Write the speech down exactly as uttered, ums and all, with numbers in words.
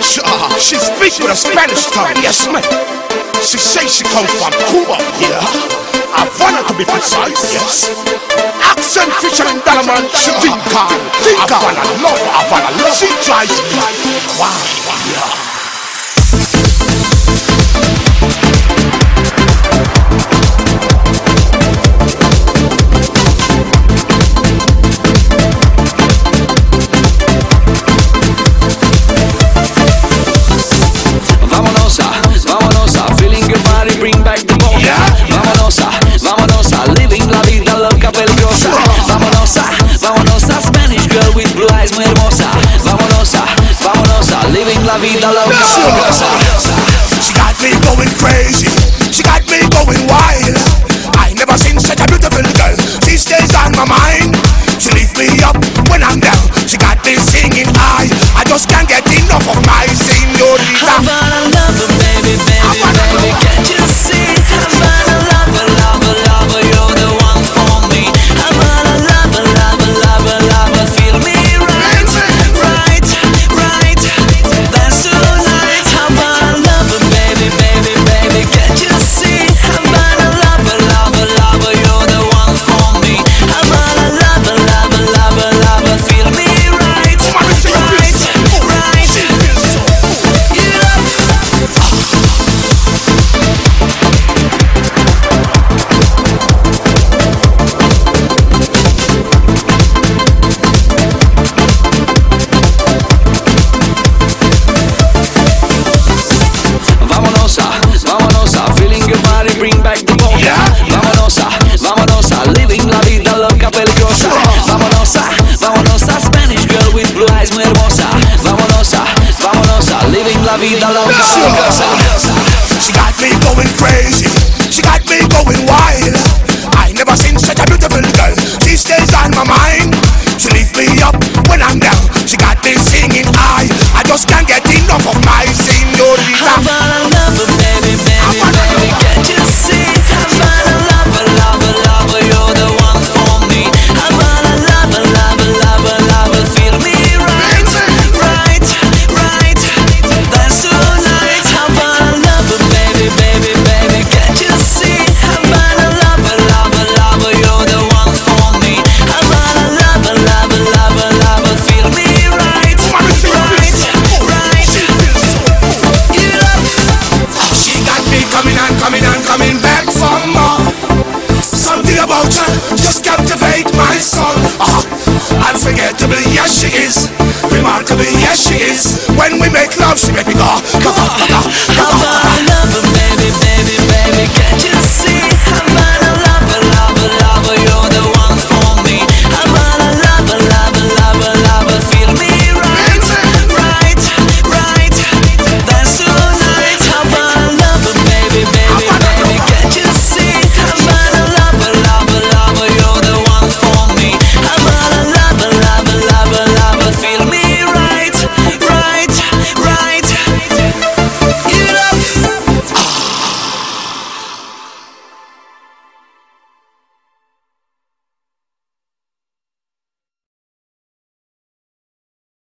She, uh, she speaks with a Spanish tongue, yes man. She says she comes from Cuba, yeah. Havana to be precise, yes. Accent featuring Dalaman, she Dinka, Havana love, Havana love. She drives me wild, yeah. La vida loca. She got me going crazy. She got me going wild. I never seen such a beautiful girl. She stays on my mind. She lifts me up when I'm down. She got me singing high. I just can't get enough of my señorita. Havana lover, baby, baby, baby, can't you see? Havana lover, lover, lover, you're the one for me. Havana lover, lover, lover, lover, feel me right, right, right. That's so nice. Havana lover, baby, baby, baby, can't you see? Havana lover, lover, lover, you're the one for me. Havana lover, lover, lover, lover, feel me right, right, right. Vida loca. She got me going crazy. She got me going wild. I never seen such a beautiful girl. She stays on my mind. She lifts me up when I'm down. She got me singing high. I just can't get enough of my señorita. Havana lover, baby, baby, baby, can't you see? Havana lover, lover, lover, you're the one for me. Havana lover, lover, lover, lover, feel me right, right, right. That's so nice. Havana lover, baby, baby, baby, can't you see? Havana lover, lover, lover, you're the one for me. Havana lover, lover, lover, lover, feel me right, right, right. She got me coming and coming and coming back for more. Something about her just captivate my soul. Oh, unforgettable, yes she is. Remarkable, yes she is. When we make love, she make me go, go, go, go, go, go, go.